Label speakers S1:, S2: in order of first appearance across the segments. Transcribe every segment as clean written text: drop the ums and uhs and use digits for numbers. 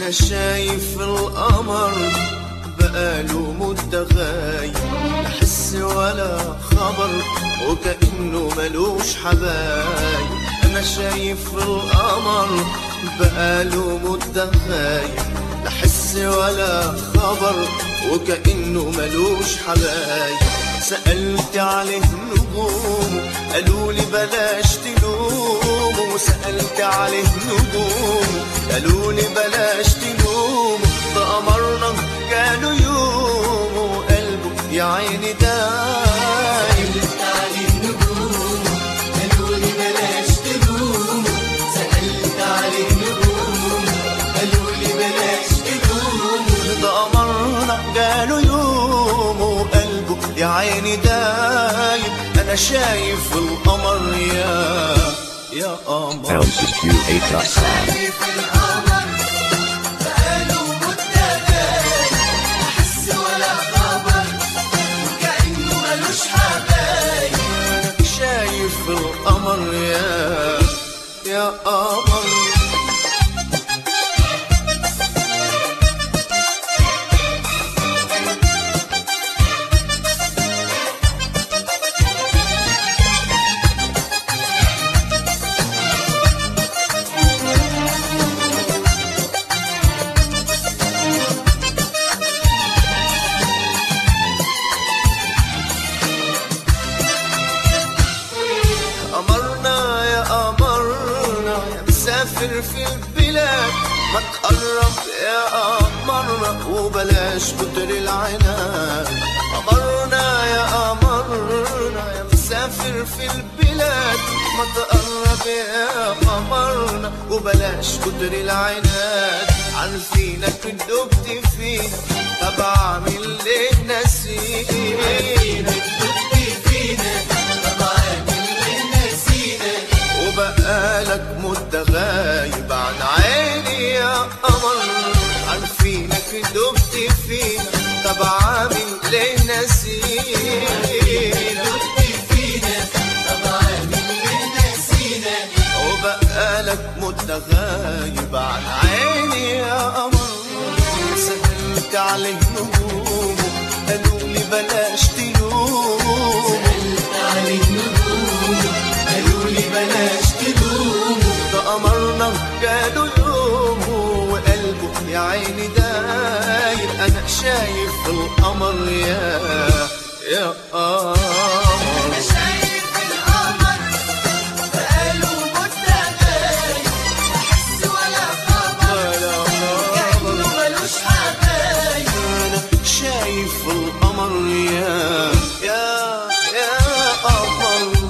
S1: أنا شايف القمر بقاله مدة غايب، لا حس ولا خبر وكأنه ملوش حبايب. أنا شايف القمر بقاله مدة غايب، لا حس ولا خبر وكأنه ملوش حبايب. سألت عليه نجوم قالوا لي بلاش تلوم، وسألت عليه نجوم قالوا لي بلاش تلوم. ده قمرنا جاله يوم وقلبه يا عيني دايم.
S2: سألت عليه نجوم قالوا لي بلاش تلوم، سألت عليه نجوم قالوا لي بلاش تلوم.
S1: ده قمرنا جاله يوم وقلبه يا عيني دايم. أنا شايف القمر يا قمر.
S2: شايف القمر بقاله مدة غايب، لا حس ولا خبر وكأنه ملوش حبايب.
S1: أنا شايف القمر يا قمر. قمرنا يا قمرنا يا مسافر في البلاد، ما تقرب يا قمرنا وبلاش كتر العناد. قمرنا يا قمرنا يا مسافر في البلاد، ما تقرب يا قمرنا وبلاش كتر العناد. عارفينك دبت فينا طب اعمل ليه نسيت، وبقالك مدة غايب عن عيني يا قمر. عارفينك دبت فينا طب عامل ليه نسينا، وبقالك مدة غايب عن عيني يا قمر. سألت عليه نجوم قالوا لي بلاش تلوم،
S2: سألت عليه نجوم قالوا لي بلاش تلوم.
S1: ده قمرنا جاله يوم وقلبه يا عيني دايب. أنا شايف القمر يا قمر.
S2: أنا شايف القمر بقاله مدة غايب، لا حس ولا خبر وكأنه ملوش حبايب.
S1: أنا شايف القمر يا قمر.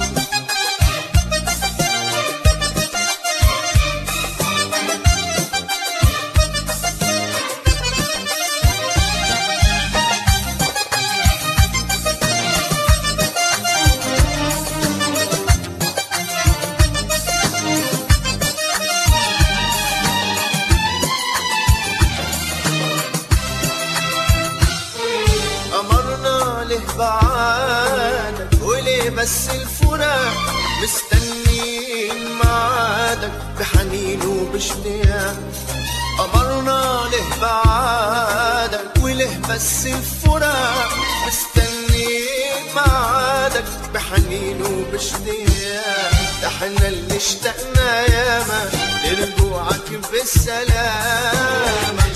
S1: قمرنا له بعادك وليه بس الفراق، مستنين معادك بحنين وباشتياق. قمرنا له بعادك وليه بس الفراق، مستنين معادك بحنين وباشتياق. احنا اللي اشتقنا ياما لرجوعك بالسلامة،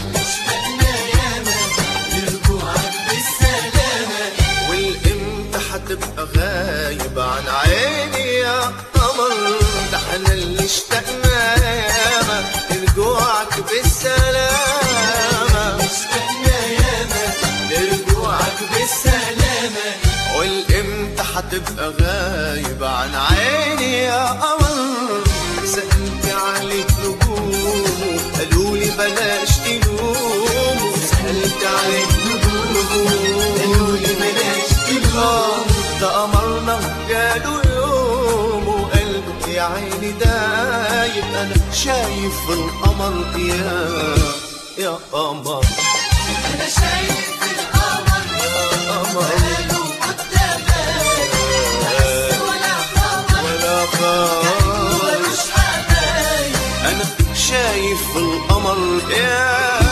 S1: هتبقى غايب عن عيني يا قمر. ده احنا اللي اشتقنا ياما لرجوعك بالسلامة،
S2: اشتقنا ياما لرجوعك بالسلامة.
S1: والامتى هتبقى غايب عن عيني يا قمر. سألت عليك نجوم قالوا لي بلاش تلوم، سألت عليك نجوم
S2: قالوا لي بلاش تلوم.
S1: ده قمرنا جاله يوم وقلبه يا عيني دايب. أنا شايف القمر يا قمر.
S2: أنا شايف القمر بقاله مدة غايب، لا حس ولا خبر
S1: ولا خبر
S2: ملوش حبايب.
S1: أنا شايف القمر يا